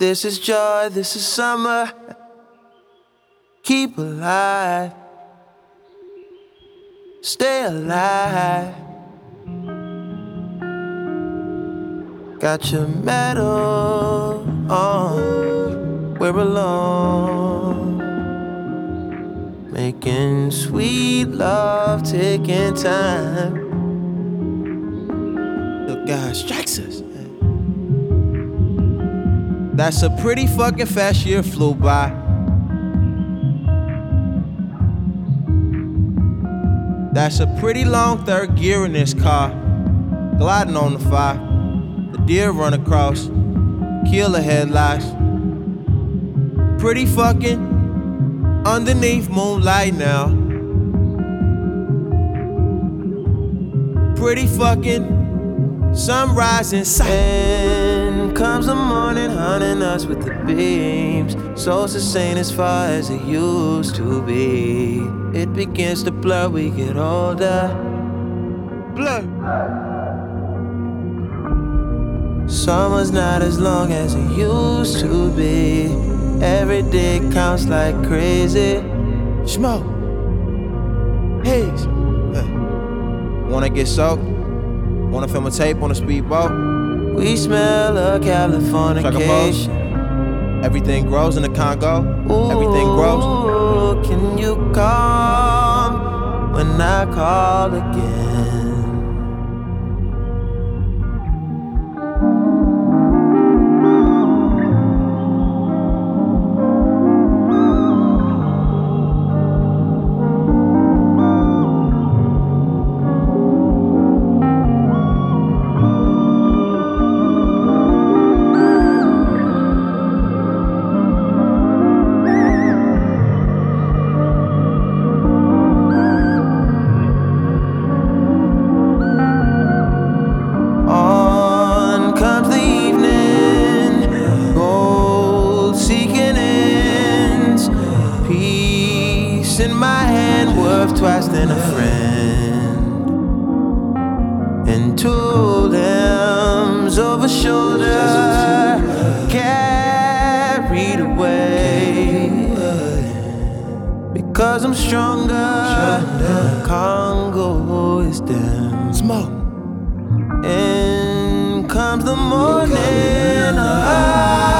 This is joy, this is summer. Keep alive. Stay alive. Got your medal on. We're alone. Making sweet love, taking time. The God strikes us. That's a pretty fucking fast year flew by. That's a pretty long third gear in this car. Gliding on the fire. The deer run across. Kill the headlights. Pretty fucking underneath moonlight now. Pretty fucking sunrise in sight. And comes the morning, hunting us with the beams. Souls the same as far as it used to be. It begins to blur, we get older. Blur. Summer's not as long as it used to be. Every day counts like crazy. Smoke. Haze. Wanna get soaked? Wanna film a tape on a speedboat? We smell a Californication. Everything grows in the Congo. Ooh, everything grows. Can you come when I call again? In my hand, worth twice than a friend. And two limbs over shoulder, carried away. Because I'm stronger, the Congo is down. Smoke. And comes the morning.